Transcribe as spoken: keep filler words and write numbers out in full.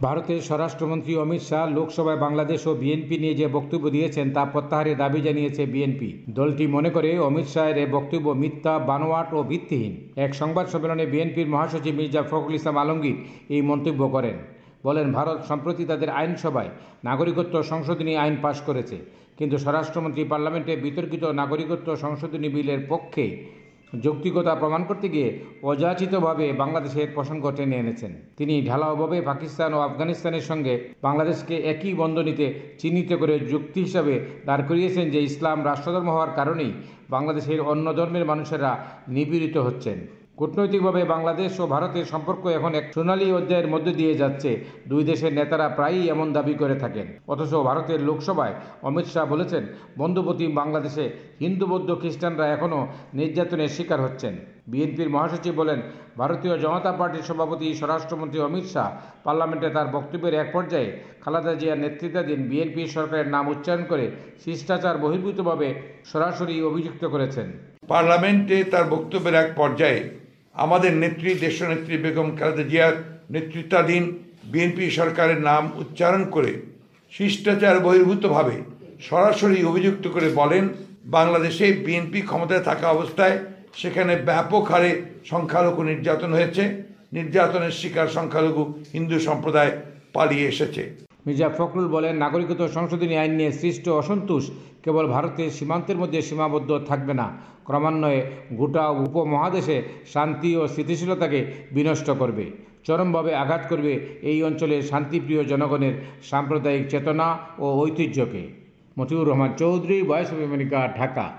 ভারতের স্বরাষ্ট্রমন্ত্রী অমিত শাহ লোকসভায় বাংলাদেশ ও বিএনপি নিয়ে যে বক্তব্য দিয়েছেন তা প্রত্যাহারের দাবি জানিয়েছে বিএনপি। দলটি মনে করে অমিত শাহের এ বক্তব্য মিথ্যা, বানোয়াট ও ভিত্তিহীন। এক সংবাদ সম্মেলনে বিএনপির মহাসচিব মির্জা ফখরুল ইসলাম আলমগীর এই মন্তব্য করেন। বলেন, ভারত সম্প্রতি তাদের আইনসভায় নাগরিকত্ব সংশোধনী আইন পাশ করেছে, কিন্তু স্বরাষ্ট্রমন্ত্রী পার্লামেন্টে বিতর্কিত নাগরিকত্ব সংশোধনী বিলের পক্ষে যৌক্তিকতা প্রমাণ করতে গিয়ে অযাচিতভাবে বাংলাদেশের প্রসঙ্গ টেনে এনেছেন। তিনি ঢালাওভাবে পাকিস্তান ও আফগানিস্তানের সঙ্গে বাংলাদেশকে একই বন্ধনীতে চিহ্নিত করে যুক্তি হিসাবে দাঁড় করিয়েছেন যে ইসলাম রাষ্ট্রধর্ম হওয়ার কারণেই বাংলাদেশের অন্য ধর্মের মানুষেরা নিপীড়িত হচ্ছেন। কূটনৈতিকভাবে বাংলাদেশ ও ভারতের সম্পর্ক এখন এক সোনালী অধ্যায়ের মধ্য দিয়ে যাচ্ছে। দুই দেশের নেতারা প্রায়ই এমন দাবি করে থাকেন, অথচ ভারতের লোকসভায় অমিত শাহ বলেছেন, বন্ধুপ্রতিম বাংলাদেশে হিন্দু, বৌদ্ধ, খ্রিস্টানরা এখনও নির্যাতনের শিকার হচ্ছেন। বিএনপির মহাসচিব বলেন, ভারতীয় জনতা পার্টির সভাপতি স্বরাষ্ট্রমন্ত্রী অমিত শাহ পার্লামেন্টে তার বক্তব্যের এক পর্যায়ে খালেদা জিয়ার নেতৃত্বাধীন বিএনপি সরকারের নাম উচ্চারণ করে শিষ্টাচার বহির্ভূতভাবে সরাসরি অভিযুক্ত করেছেন। পার্লামেন্টে তার বক্তব্যের এক পর্যায়ে আমাদের নেত্রী দেশনেত্রী বেগম খালেদা জিয়ার নেতৃত্বাধীন বিএনপি সরকারের নাম উচ্চারণ করে শিষ্টাচার বহির্ভূতভাবে সরাসরি অভিযুক্ত করে বলেন, বাংলাদেশে বিএনপি ক্ষমতায় থাকা অবস্থায় সেখানে ব্যাপক হারে সংখ্যালঘু নির্যাতন হয়েছে। নির্যাতনের শিকার সংখ্যালঘু হিন্দু সম্প্রদায় পালিয়ে এসেছে। মির্জা ফখরুল বলেন, নাগরিকত্ব সংশোধনী আইন নিয়ে সৃষ্ট অসন্তোষ কেবল ভারতের সীমান্তের মধ্যে সীমাবদ্ধ থাকবে না, ক্রমান্বয়ে গোটা উপমহাদেশে শান্তি ও স্থিতিশীলতাকে বিনষ্ট করবে, চরমভাবে আঘাত করবে এই অঞ্চলের শান্তিপ্রিয় জনগণের সাম্প্রদায়িক চেতনা ও ঐতিহ্যকে। Motiur Rahman Chowdhury, Voice of America, Dhaka.